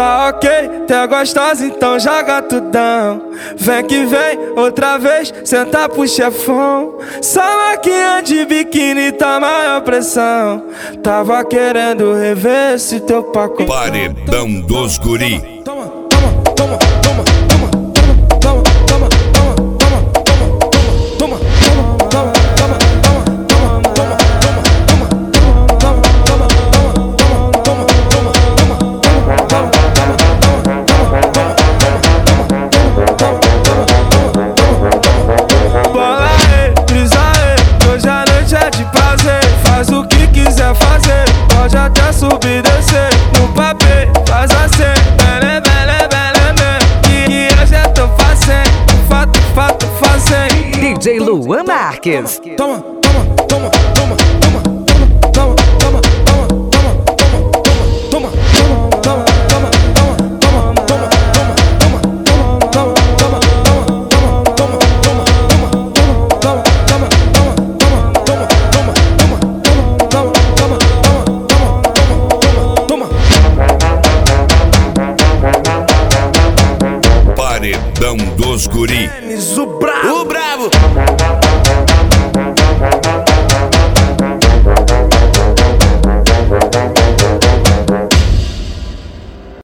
Tá ok, tá gostosa, então joga tudão. Vem que vem, outra vez, senta pro chefão. Só maquinha de biquíni tá maior pressão. Tava querendo rever esse teu pacote. Paredão dos guri. Toma, toma, toma, toma, toma, toma, toma, toma, toma, toma, bola aí, brisa aí, hoje a noite é de prazer. Faz o que quiser fazer, pode até subir e descer. No papel, faz assim, bele, bele, bele, bele. Que hoje eu tô fazendo, fato, fato, fazendo. DJ Luan Marques. Toma, toma, toma, toma, toma, toma, toma, toma, toma, toma, toma, Paredão dos guri. Zubra.